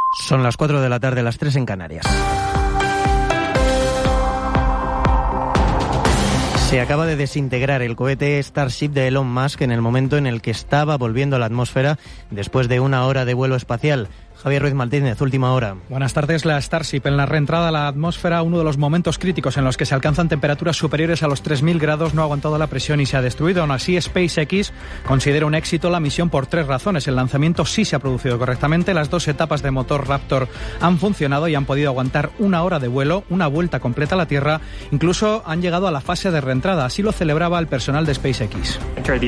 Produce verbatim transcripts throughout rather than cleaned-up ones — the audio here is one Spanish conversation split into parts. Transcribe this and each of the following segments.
Son las cuatro de la tarde, las tres en Canarias. Se acaba de desintegrar el cohete Starship de Elon Musk en el momento en el que estaba volviendo a la atmósfera después de una hora de vuelo espacial. Javier Ruiz Martínez, última hora. Buenas tardes. La Starship en la reentrada a la atmósfera, uno de los momentos críticos en los que se alcanzan temperaturas superiores a los tres mil grados, no ha aguantado la presión y se ha destruido. Aún así, SpaceX considera un éxito la misión por tres razones. El lanzamiento sí se ha producido correctamente, las dos etapas de motor Raptor han funcionado y han podido aguantar una hora de vuelo, una vuelta completa a la Tierra. Incluso han llegado a la fase de reentrada. Así lo celebraba el personal de SpaceX.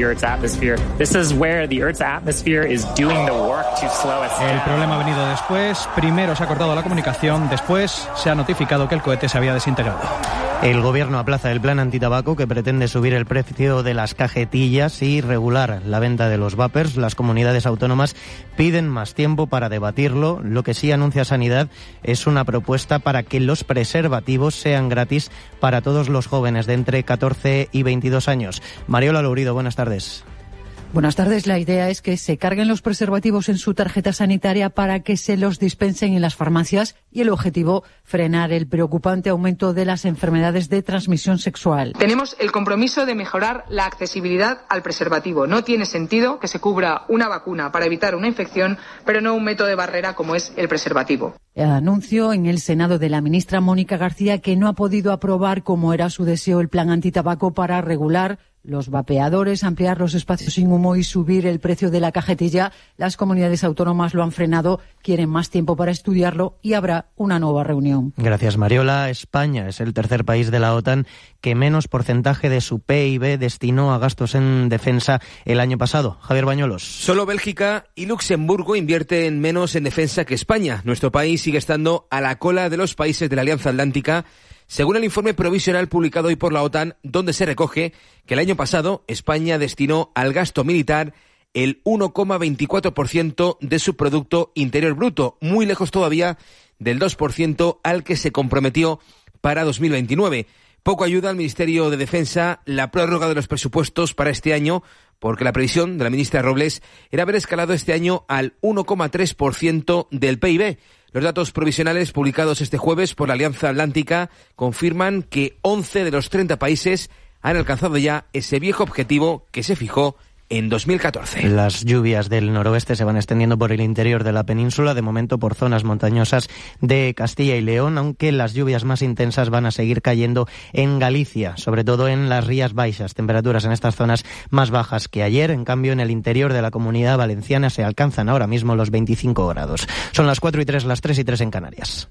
El problema ha venido después. Primero se ha cortado la comunicación, después se ha notificado que el cohete se había desintegrado. El gobierno aplaza el plan antitabaco que pretende subir el precio de las cajetillas y regular la venta de los vapers. Las comunidades autónomas piden más tiempo para debatirlo. Lo que sí anuncia Sanidad es una propuesta para que los preservativos sean gratis para todos los jóvenes de entre catorce y veintidós años. Mariola Lourido, buenas tardes. Buenas tardes. La idea es que se carguen los preservativos en su tarjeta sanitaria para que se los dispensen en las farmacias y el objetivo, frenar el preocupante aumento de las enfermedades de transmisión sexual. Tenemos el compromiso de mejorar la accesibilidad al preservativo. No tiene sentido que se cubra una vacuna para evitar una infección, pero no un método de barrera como es el preservativo. Anuncio en el Senado de la ministra Mónica García que no ha podido aprobar, como era su deseo, el plan antitabaco para regular los vapeadores, ampliar los espacios sin humo y subir el precio de la cajetilla. Las comunidades autónomas lo han frenado, quieren más tiempo para estudiarlo y habrá una nueva reunión. Gracias, Mariola. España es el tercer país de la OTAN que menos porcentaje de su P I B destinó a gastos en defensa el año pasado. Javier Bañuelos. Solo Bélgica y Luxemburgo invierten menos en defensa que España. Nuestro país sigue estando a la cola de los países de la Alianza Atlántica, según el informe provisional publicado hoy por la OTAN, donde se recoge que el año pasado España destinó al gasto militar el uno coma veinticuatro por ciento de su Producto Interior Bruto, muy lejos todavía del dos por ciento al que se comprometió para dos mil veintinueve. Poco ayuda al Ministerio de Defensa la prórroga de los presupuestos para este año, porque la previsión de la ministra Robles era haber escalado este año al uno coma tres por ciento del P I B. Los datos provisionales publicados este jueves por la Alianza Atlántica confirman que once de los treinta países han alcanzado ya ese viejo objetivo que se fijó en dos mil catorce. Las lluvias del noroeste se van extendiendo por el interior de la península, de momento por zonas montañosas de Castilla y León, aunque las lluvias más intensas van a seguir cayendo en Galicia, sobre todo en las Rías Baixas. Temperaturas en estas zonas más bajas que ayer. En cambio, en el interior de la Comunidad Valenciana se alcanzan ahora mismo los veinticinco grados. Son las cuatro y tres, las tres y tres en Canarias.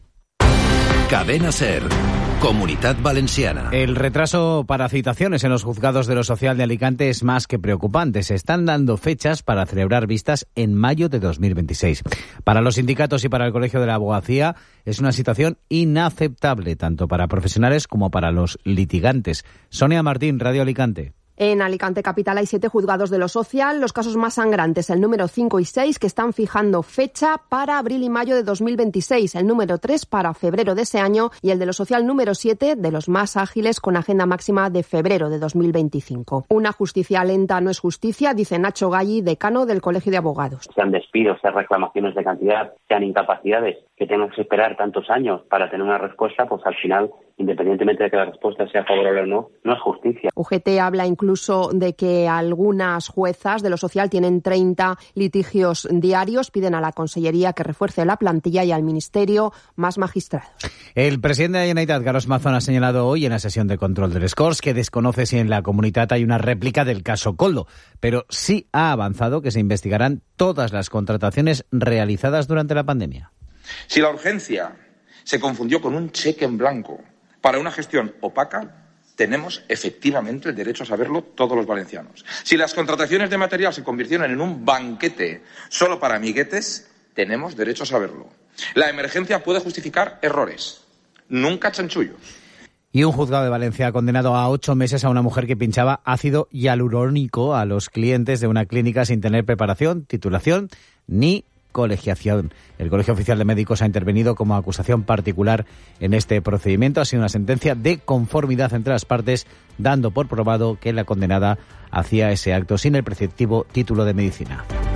Cadena SER. Comunidad Valenciana. El retraso para citaciones en los juzgados de lo social de Alicante es más que preocupante. Se están dando fechas para celebrar vistas en mayo de dos mil veintiséis. Para los sindicatos y para el Colegio de la Abogacía es una situación inaceptable, tanto para profesionales como para los litigantes. Sonia Martín, Radio Alicante. En Alicante Capital hay siete juzgados de lo social, los casos más sangrantes, el número cinco y seis, que están fijando fecha para abril y mayo de dos mil veintiséis, el número tres para febrero de ese año y el de lo social número siete, de los más ágiles, con agenda máxima de febrero de dos mil veinticinco. Una justicia lenta no es justicia, dice Nacho Galli, decano del Colegio de Abogados. Sean despidos, sean reclamaciones de cantidad, sean incapacidades, que tengan que esperar tantos años para tener una respuesta, pues al final, independientemente de que la respuesta sea favorable o no, no es justicia. U G T habla incluso de que algunas juezas de lo social tienen treinta litigios diarios, piden a la Consellería que refuerce la plantilla y al Ministerio más magistrados. El presidente de la Generalitat, Carlos Mazón, ha señalado hoy en la sesión de control del Scores que desconoce si en la comunitat hay una réplica del caso Koldo, pero sí ha avanzado que se investigarán todas las contrataciones realizadas durante la pandemia. Si la urgencia se confundió con un cheque en blanco para una gestión opaca, tenemos efectivamente el derecho a saberlo todos los valencianos. Si las contrataciones de material se convirtieron en un banquete solo para amiguetes, tenemos derecho a saberlo. La emergencia puede justificar errores, nunca chanchullos. Y un juzgado de Valencia ha condenado a ocho meses a una mujer que pinchaba ácido hialurónico a los clientes de una clínica sin tener preparación, titulación ni colegiación. El Colegio Oficial de Médicos ha intervenido como acusación particular en este procedimiento. Ha sido una sentencia de conformidad entre las partes, dando por probado que la condenada hacía ese acto sin el preceptivo título de medicina.